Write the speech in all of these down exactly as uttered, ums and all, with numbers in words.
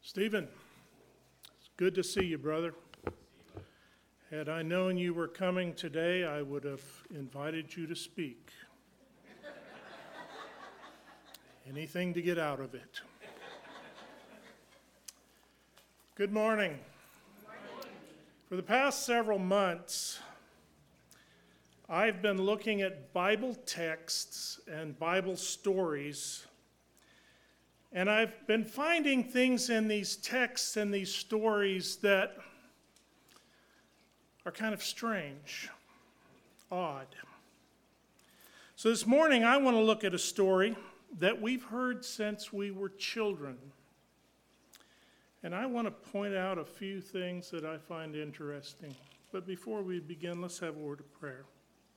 Stephen, it's good to see you, brother. Had I known you were coming today, I would have invited you to speak. Anything to get out of it. Good morning. For the past several months, I've been looking at Bible texts and Bible stories, and I've been finding things in these texts and these stories that are kind of strange, odd. So this morning I want to look at a story that we've heard since we were children. And I want to point out a few things that I find interesting. But before we begin, let's have a word of prayer.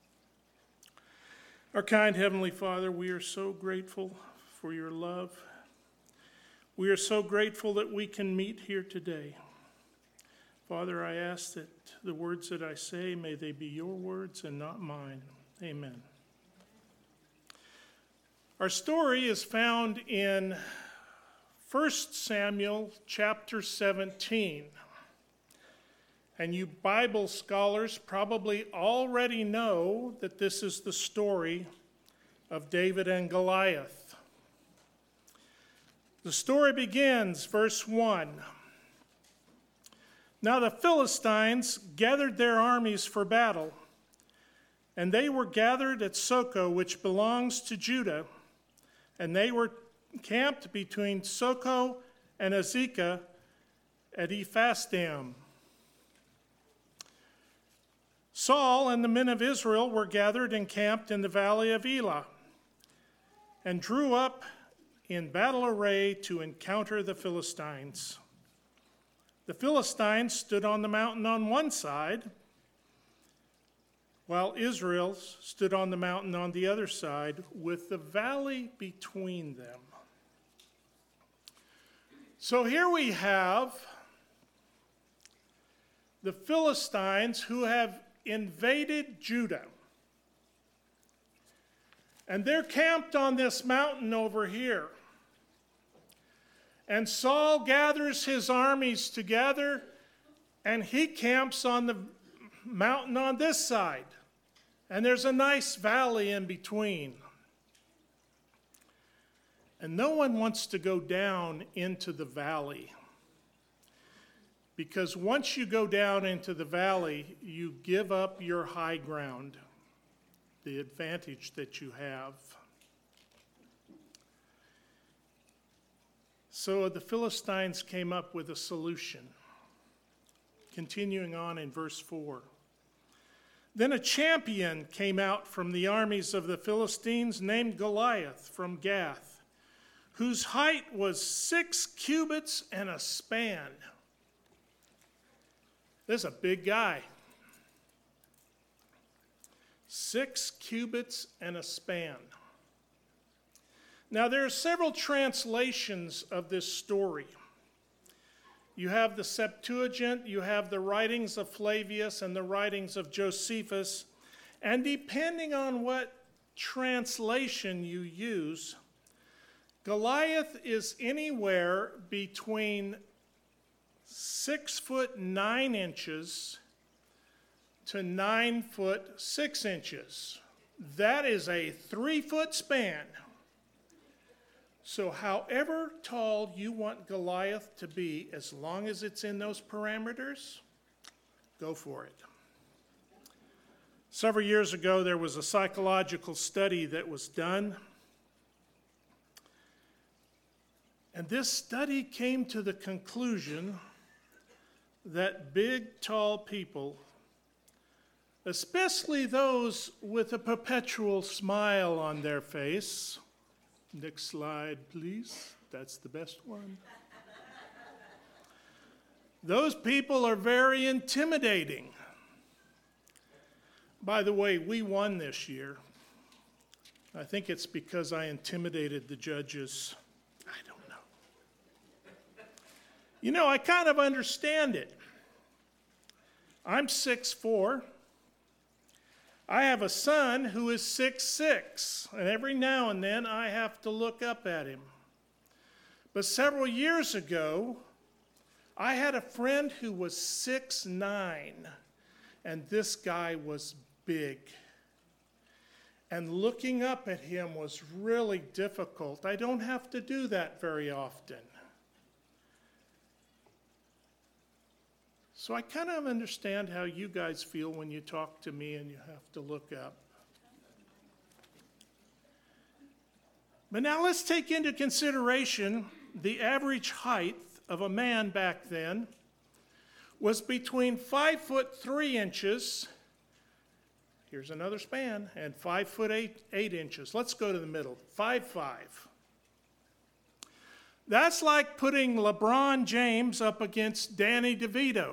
Our kind Heavenly Father, we are so grateful for your love. We are so grateful that we can meet here today. Father, I ask that the words that I say, may they be your words and not mine. Amen. Our story is found in First Samuel chapter seventeen. And you Bible scholars probably already know that this is the story of David and Goliath. The story begins, verse one. Now the Philistines gathered their armies for battle, and they were gathered at Socoh, which belongs to Judah, and they were camped between Socoh and Azekah at Ephasdammim. Saul and the men of Israel were gathered and camped in the valley of Elah, and drew up in battle array to encounter the Philistines. The Philistines stood on the mountain on one side, while Israel stood on the mountain on the other side, with the valley between them. So here we have the Philistines who have invaded Judah. And they're camped on this mountain over here. And Saul gathers his armies together, and he camps on the mountain on this side. And there's a nice valley in between. And no one wants to go down into the valley. Because once you go down into the valley, you give up your high ground, the advantage that you have. So the Philistines came up with a solution. Continuing on in verse four. Then a champion came out from the armies of the Philistines named Goliath from Gath, whose height was six cubits and a span. This is a big guy. Six cubits and a span. Now, there are several translations of this story. You have the Septuagint, you have the writings of Flavius and the writings of Josephus, and depending on what translation you use, Goliath is anywhere between six foot nine inches to nine foot six inches. That is a three foot span. So however tall you want Goliath to be, as long as it's in those parameters, go for it. Several years ago, there was a psychological study that was done. And this study came to the conclusion that big, tall people, especially those with a perpetual smile on their face. Next slide, please. That's the best one. Those people are very intimidating. By the way, we won this year. I think it's because I intimidated the judges. I don't know. You know, I kind of understand it. I'm six foot four. I have a son who is six foot six, and every now and then I have to look up at him. But several years ago, I had a friend who was six nine, and this guy was big. And looking up at him was really difficult. I don't have to do that very often. So I kind of understand how you guys feel when you talk to me and you have to look up. But now let's take into consideration the average height of a man back then was between five foot three inches, here's another span, and five foot eight, eight inches. Let's go to the middle, five five. That's like putting LeBron James up against Danny DeVito.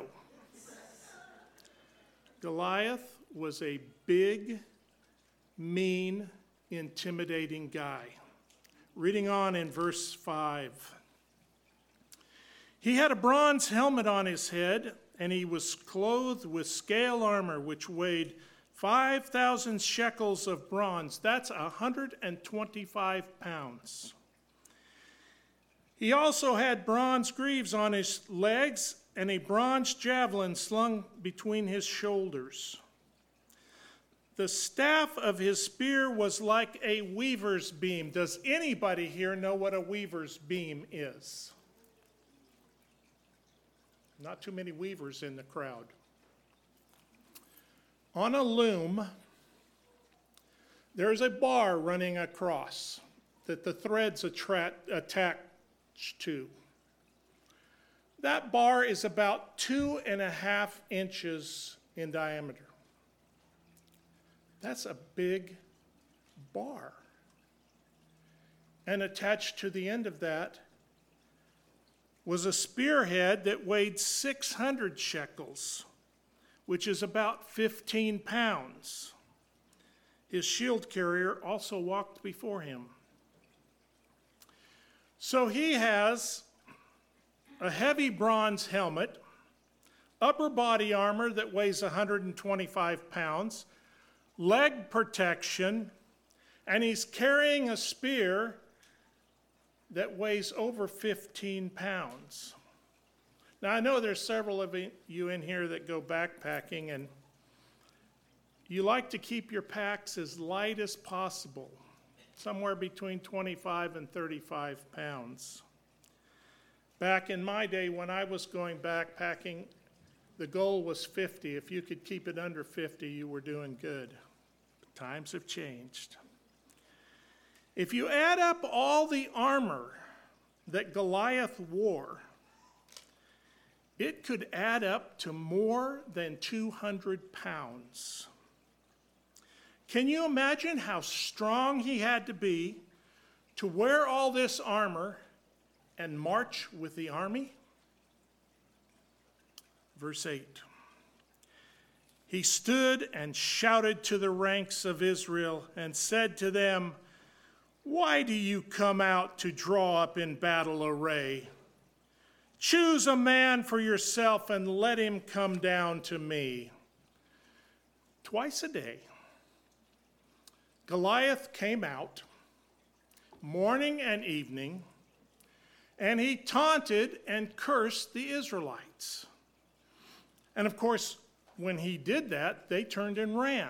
Goliath was a big, mean, intimidating guy. Reading on in verse five. He had a bronze helmet on his head, and he was clothed with scale armor, which weighed five thousand shekels of bronze. That's one hundred twenty-five pounds. He also had bronze greaves on his legs and a bronze javelin slung between his shoulders. The staff of his spear was like a weaver's beam. Does anybody here know what a weaver's beam is? Not too many weavers in the crowd. On a loom, there is a bar running across that the threads attract, attach to. That bar is about two and a half inches in diameter. That's a big bar. And attached to the end of that was a spearhead that weighed six hundred shekels, which is about fifteen pounds. His shield carrier also walked before him. So he has a heavy bronze helmet, upper body armor that weighs one hundred twenty-five pounds, leg protection, and he's carrying a spear that weighs over fifteen pounds. Now, I know there's several of you in here that go backpacking, and you like to keep your packs as light as possible, somewhere between twenty-five and thirty-five pounds. Back in my day when I was going backpacking, the goal was fifty. If you could keep it under fifty, you were doing good. But times have changed. If you add up all the armor that Goliath wore, it could add up to more than two hundred pounds. Can you imagine how strong he had to be to wear all this armor and march with the army? Verse eight. He stood and shouted to the ranks of Israel and said to them, "Why do you come out to draw up in battle array? Choose a man for yourself and let him come down to me." Twice a day, Goliath came out, morning and evening, and he taunted and cursed the Israelites. And of course, when he did that, they turned and ran.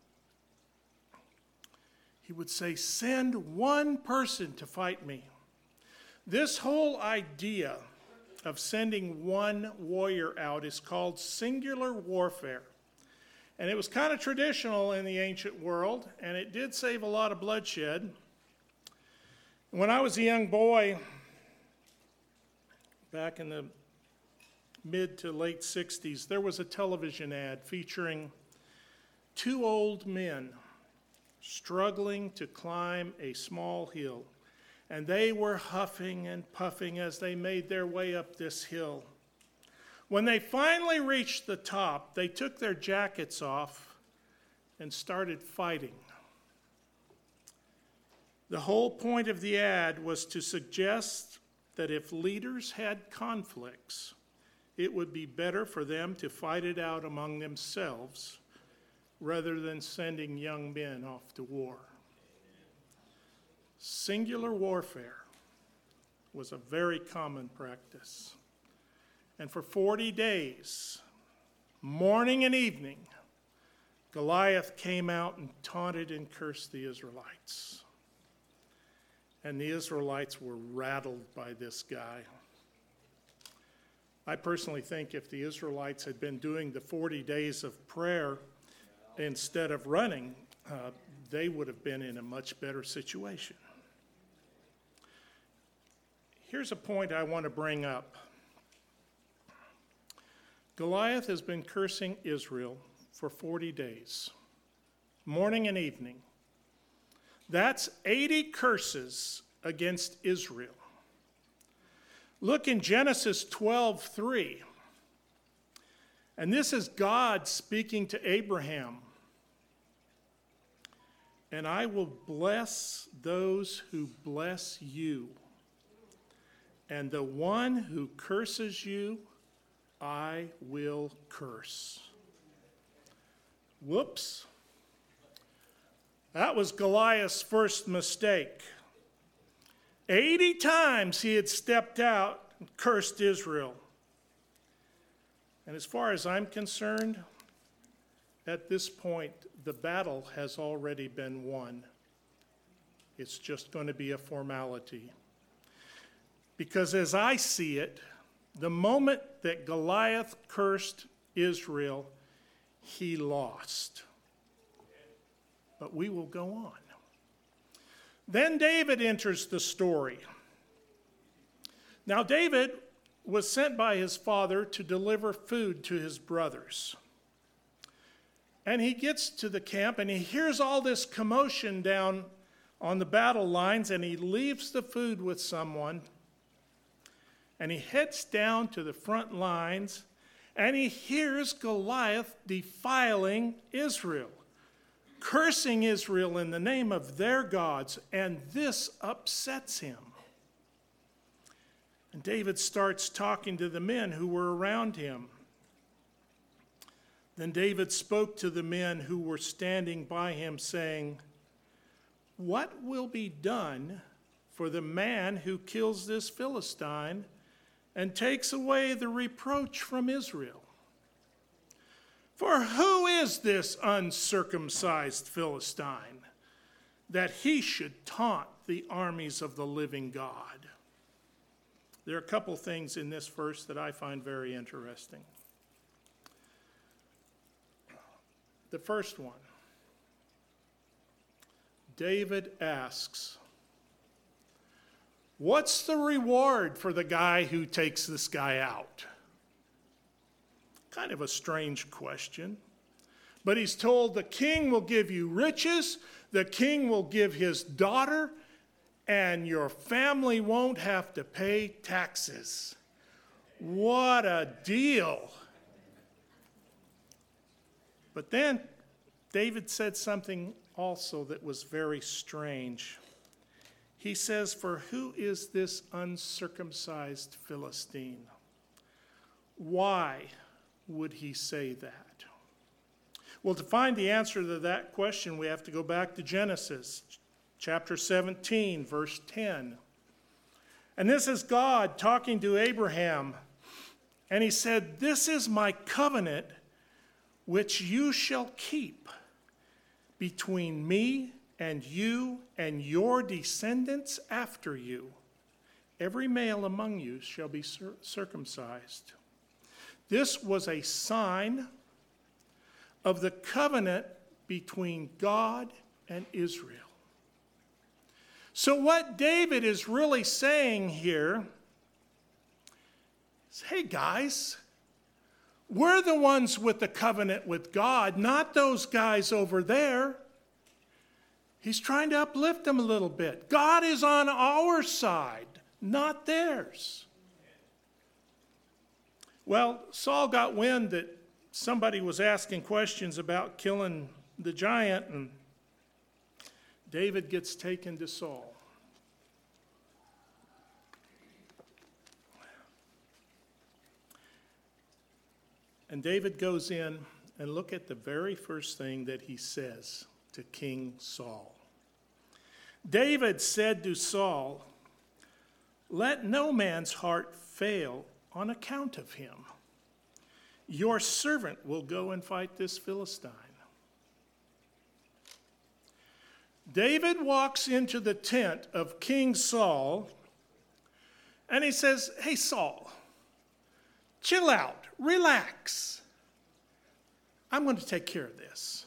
He would say, "Send one person to fight me." This whole idea of sending one warrior out is called singular warfare. And it was kind of traditional in the ancient world, and it did save a lot of bloodshed. When I was a young boy, back in the mid to late sixties, there was a television ad featuring two old men struggling to climb a small hill. And they were huffing and puffing as they made their way up this hill. When they finally reached the top, they took their jackets off and started fighting. The whole point of the ad was to suggest that if leaders had conflicts, it would be better for them to fight it out among themselves rather than sending young men off to war. Singular warfare was a very common practice. And for forty days, morning and evening, Goliath came out and taunted and cursed the Israelites. And the Israelites were rattled by this guy. I personally think if the Israelites had been doing the forty days of prayer instead of running, uh, they would have been in a much better situation. Here's a point I want to bring up. Goliath has been cursing Israel for forty days, morning and evening. That's eighty curses against Israel. Look in Genesis twelve three. And this is God speaking to Abraham. And I will bless those who bless you. And the one who curses you, I will curse. Whoops. That was Goliath's first mistake. eighty times he had stepped out and cursed Israel. And as far as I'm concerned, at this point, the battle has already been won. It's just going to be a formality. Because as I see it, the moment that Goliath cursed Israel, he lost. But we will go on. Then David enters the story. Now David was sent by his father to deliver food to his brothers. And he gets to the camp and he hears all this commotion down on the battle lines, and he leaves the food with someone. And he heads down to the front lines, and he hears Goliath defiling Israel, cursing Israel in the name of their gods, and this upsets him. And David starts talking to the men who were around him. Then David spoke to the men who were standing by him, saying, "What will be done for the man who kills this Philistine and takes away the reproach from Israel? For who is this uncircumcised Philistine, that he should taunt the armies of the living God?" There are a couple things in this verse that I find very interesting. The first one, David asks, what's the reward for the guy who takes this guy out? Kind of a strange question. But he's told the king will give you riches, the king will give his daughter, and your family won't have to pay taxes. What a deal. But then David said something also that was very strange. He says, "For who is this uncircumcised Philistine?" Why would he say that? Well, to find the answer to that question, we have to go back to Genesis chapter seventeen, verse ten. And this is God talking to Abraham. And he said, "This is my covenant which you shall keep between me and you and your descendants after you. Every male among you shall be cir- circumcised." This was a sign of the covenant between God and Israel. So what David is really saying here is, hey guys, we're the ones with the covenant with God, not those guys over there. He's trying to uplift them a little bit. God is on our side, not theirs. Well, Saul got wind that somebody was asking questions about killing the giant, and David gets taken to Saul. And David goes in and look at the very first thing that he says to King Saul. David said to Saul, "Let no man's heart fail on account of him. Your servant will go and fight this Philistine." David walks into the tent of King Saul, and he says, "Hey, Saul, chill out, relax. I'm going to take care of this."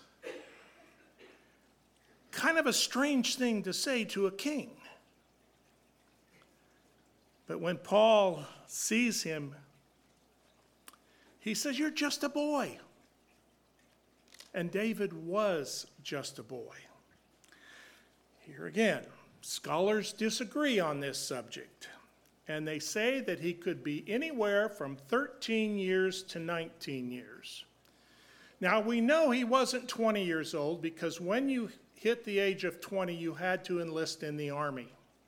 Kind of a strange thing to say to a king. But when Paul sees him, he says, "You're just a boy." And David was just a boy. Here again, scholars disagree on this subject, and they say that he could be anywhere from thirteen years to nineteen years. Now, we know he wasn't twenty years old because when you hit the age of twenty, you had to enlist in the army.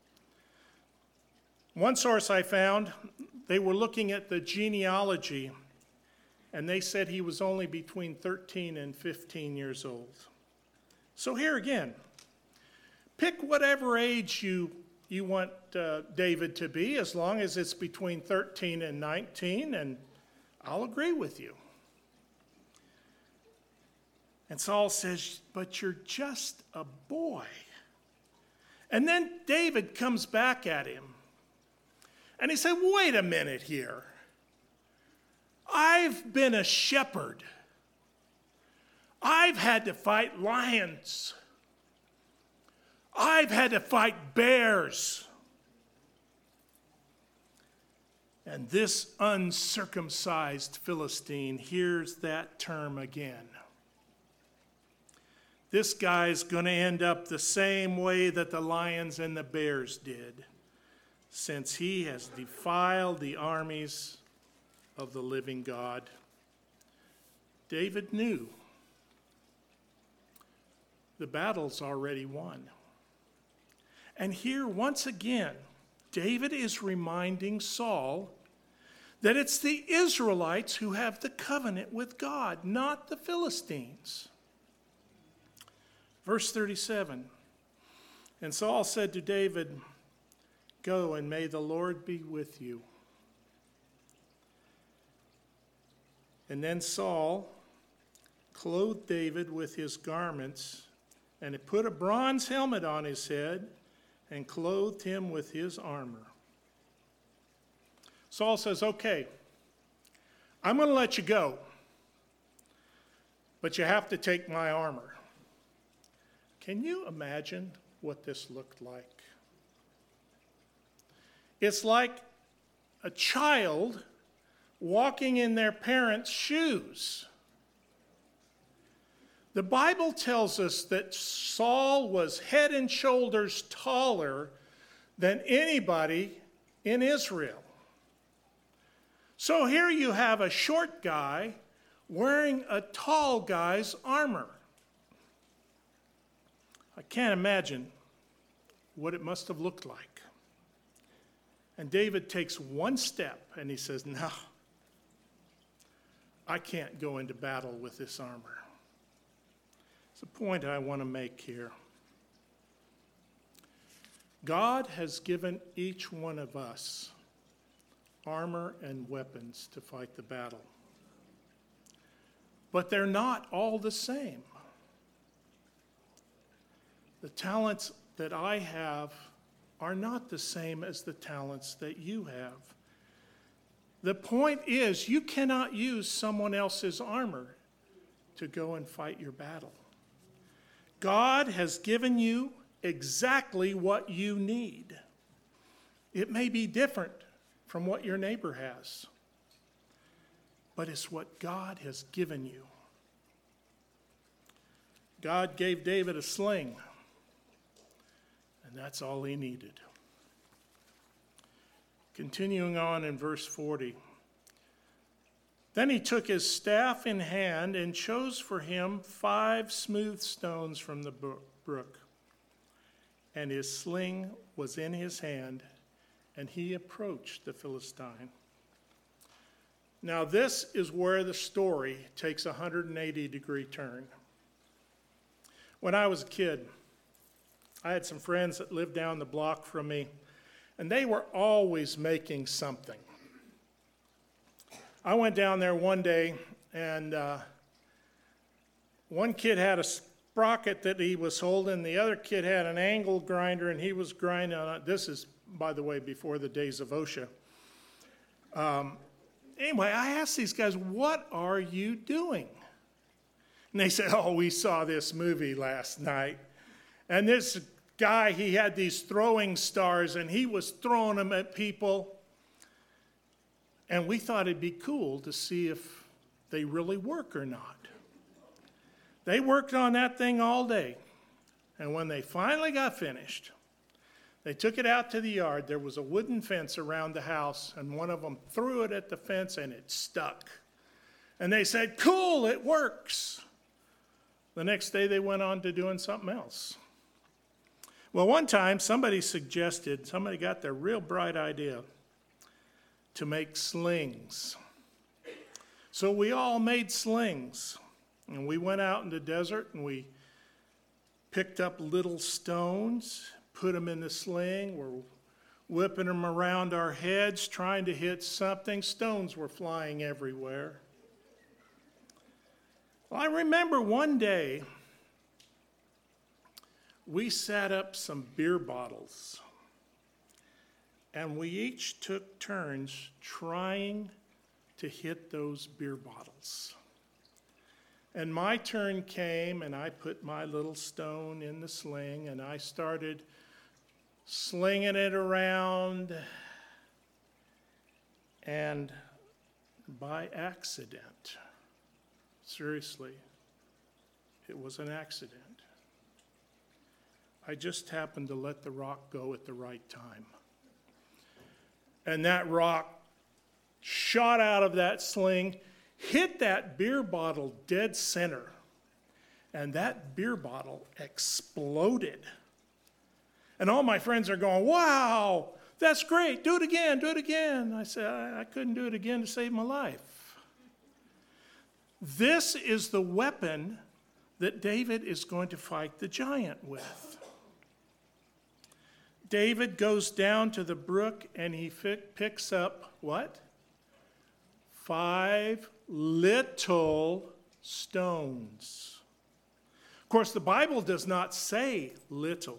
One source I found, they were looking at the genealogy, and they said he was only between thirteen and fifteen years old. So here again, pick whatever age you, you want uh, David to be, as long as it's between thirteen and nineteen, and I'll agree with you. And Saul says, "But you're just a boy." And then David comes back at him. And he said, "Wait a minute here. I've been a shepherd. I've had to fight lions. I've had to fight bears. And this uncircumcised Philistine hears that term again. This guy's going to end up the same way that the lions and the bears did, since he has defiled the armies of the living God." David knew the battle's already won. And here, once again, David is reminding Saul that it's the Israelites who have the covenant with God, not the Philistines. Verse thirty-seven, "And Saul said to David, 'Go, and may the Lord be with you.' And then Saul clothed David with his garments, and he put a bronze helmet on his head and clothed him with his armor." Saul says, "Okay, I'm going to let you go, but you have to take my armor." Can you imagine what this looked like? It's like a child walking in their parents' shoes. The Bible tells us that Saul was head and shoulders taller than anybody in Israel. So here you have a short guy wearing a tall guy's armor. I can't imagine what it must have looked like. And David takes one step and he says, "No, I can't go into battle with this armor." It's a point I want to make here. God has given each one of us armor and weapons to fight the battle. But they're not all the same. The talents that I have are not the same as the talents that you have. The point is, you cannot use someone else's armor to go and fight your battle. God has given you exactly what you need. It may be different from what your neighbor has, but it's what God has given you. God gave David a sling, and that's all he needed. Continuing on in verse forty. Then he took his staff in hand and chose for him five smooth stones from the brook. And his sling was in his hand, and he approached the Philistine. Now this is where the story takes a one hundred eighty degree turn. When I was a kid, I had some friends that lived down the block from me, and they were always making something. I went down there one day, and uh, one kid had a sprocket that he was holding. The other kid had an angle grinder, and he was grinding on it. This is, by the way, before the days of OSHA. Um, anyway, I asked these guys, what are you doing? And they said, oh, we saw this movie last night. And this guy, he had these throwing stars, and he was throwing them at people. And we thought it'd be cool to see if they really work or not. They worked on that thing all day. And when they finally got finished, they took it out to the yard. There was a wooden fence around the house, and one of them threw it at the fence, and it stuck. And they said, cool, it works. The next day, they went on to doing something else. Well, one time, somebody suggested, somebody got their real bright idea to make slings. So we all made slings. And we went out in the desert, and we picked up little stones, put them in the sling. We're whipping them around our heads, trying to hit something. Stones were flying everywhere. Well, I remember one day, we set up some beer bottles, and we each took turns trying to hit those beer bottles. And my turn came, and I put my little stone in the sling, and I started slinging it around, and by accident, seriously, it was an accident. I just happened to let the rock go at the right time. And that rock shot out of that sling, hit that beer bottle dead center, and that beer bottle exploded. And all my friends are going, wow, that's great, do it again, do it again. I said, I, I couldn't do it again to save my life. This is the weapon that David is going to fight the giant with. David goes down to the brook, and he fi- picks up what? Five little stones. Of course, the Bible does not say little,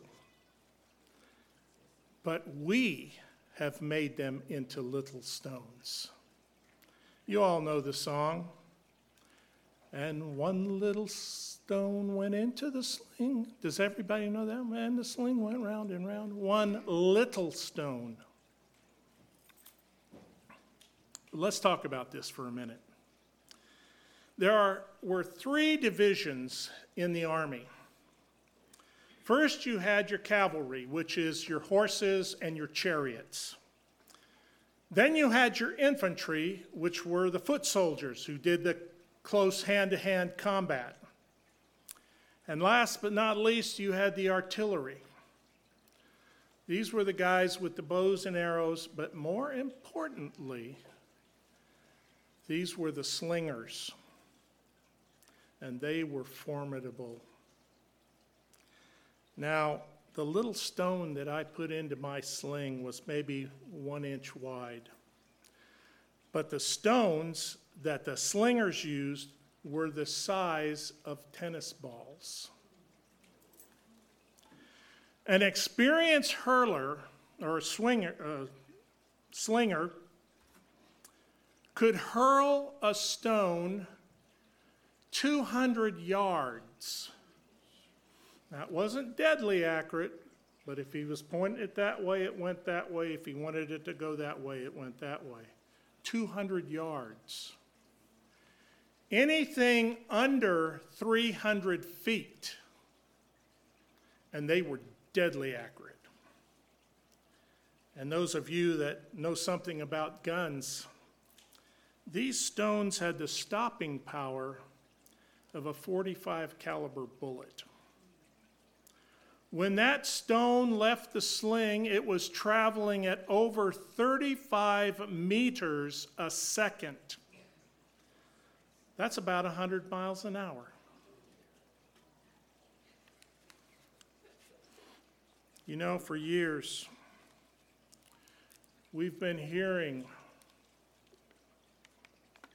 but we have made them into little stones. You all know the song. And one little stone went into the sling. Does everybody know that? And the sling went round and round. One little stone. Let's talk about this for a minute. There are, were three divisions in the army. First, you had your cavalry, which is your horses and your chariots. Then you had your infantry, which were the foot soldiers who did the close hand-to-hand combat. And last but not least, you had the artillery. These were the guys with the bows and arrows, but more importantly, these were the slingers, and they were formidable. Now, the little stone that I put into my sling was maybe one inch wide, but the stones that the slingers used were the size of tennis balls. An experienced hurler or swinger, uh, slinger could hurl a stone two hundred yards. That wasn't deadly accurate, but if he was pointing it that way, it went that way. If he wanted it to go that way, it went that way. two hundred yards. Anything under three hundred feet, and they were deadly accurate. And those of you that know something about guns, these stones had the stopping power of a forty-five caliber bullet. When that stone left the sling, it was traveling at over thirty-five meters a second. That's about one hundred miles an hour. You know, for years, we've been hearing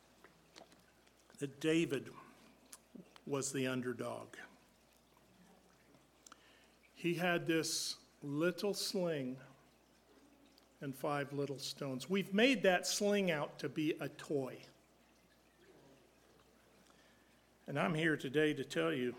that David was the underdog. He had this little sling and five little stones. We've made that sling out to be a toy. And I'm here today to tell you,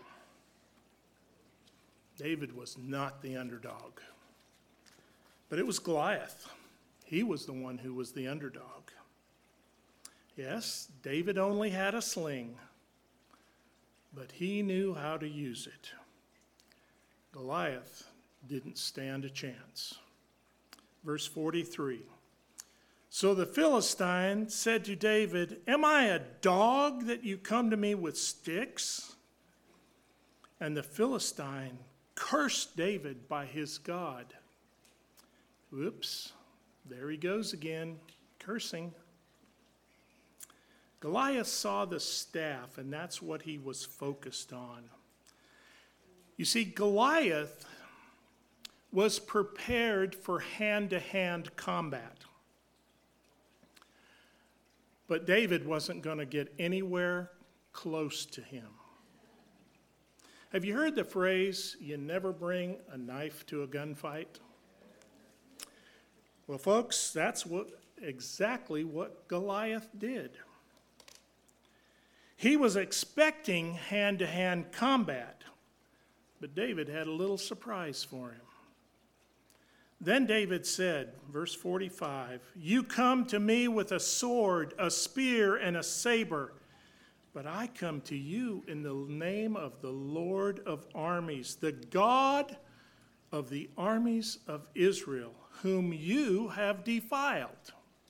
David was not the underdog. But it was Goliath. He was the one who was the underdog. Yes, David only had a sling, but he knew how to use it. Goliath didn't stand a chance. Verse forty-three. So the Philistine said to David, "Am I a dog that you come to me with sticks?" And the Philistine cursed David by his God. Whoops, there he goes again, cursing. Goliath saw the staff, and that's what he was focused on. You see, Goliath was prepared for hand-to-hand combat. But David wasn't going to get anywhere close to him. Have you heard the phrase, "You never bring a knife to a gunfight"? Well, folks, that's what exactly what Goliath did. He was expecting hand-to-hand combat, but David had a little surprise for him. Then David said, verse forty-five, "You come to me with a sword, a spear, and a saber, but I come to you in the name of the Lord of armies, the God of the armies of Israel, whom you have defiled.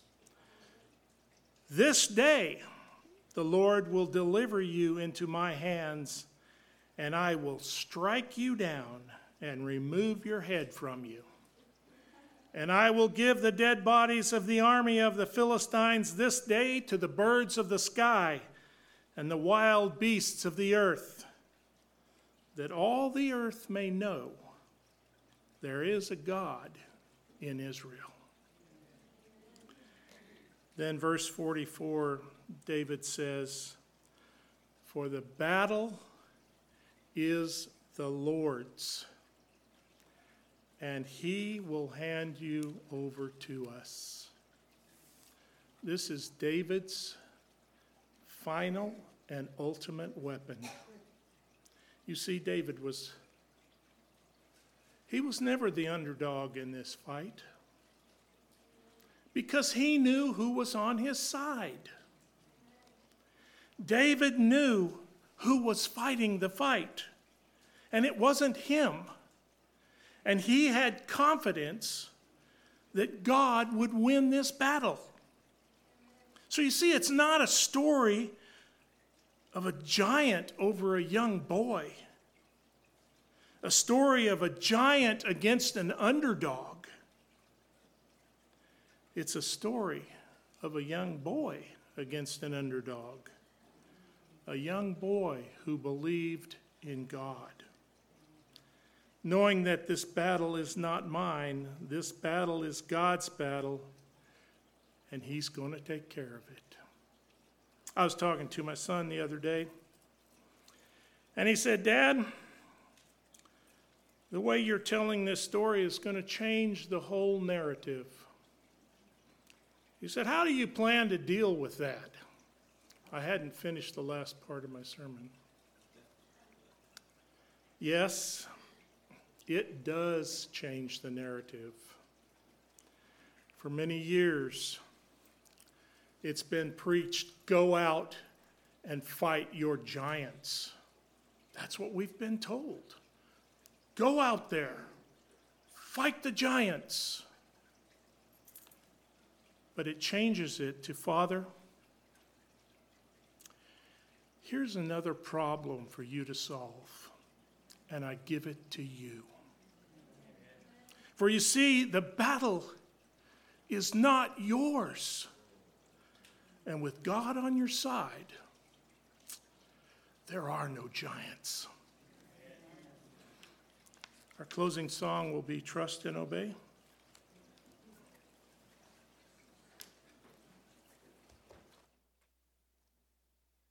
This day the Lord will deliver you into my hands, and I will strike you down and remove your head from you. And I will give the dead bodies of the army of the Philistines this day to the birds of the sky and the wild beasts of the earth, that all the earth may know there is a God in Israel." Then verse forty-four, David says, "For the battle is the Lord's, and he will hand you over to us." This is David's final and ultimate weapon. You see, David was, he was never the underdog in this fight, because he knew who was on his side. David knew who was fighting the fight, and it wasn't him. And he had confidence that God would win this battle. So you see, it's not a story of a giant over a young boy, a story of a giant against an underdog. It's a story of a young boy against an underdog, a young boy who believed in God, knowing that this battle is not mine, this battle is God's battle, and he's going to take care of it. I was talking to my son the other day, and he said, "Dad, the way you're telling this story is going to change the whole narrative." He said, "How do you plan to deal with that?" I hadn't finished the last part of my sermon. Yes, it does change the narrative. For many years, it's been preached, "Go out and fight your giants." That's what we've been told. Go out there, fight the giants. But it changes it to, "Father, here's another problem for you to solve, and I give it to you." For you see, the battle is not yours. And with God on your side, there are no giants. Our closing song will be "Trust and Obey."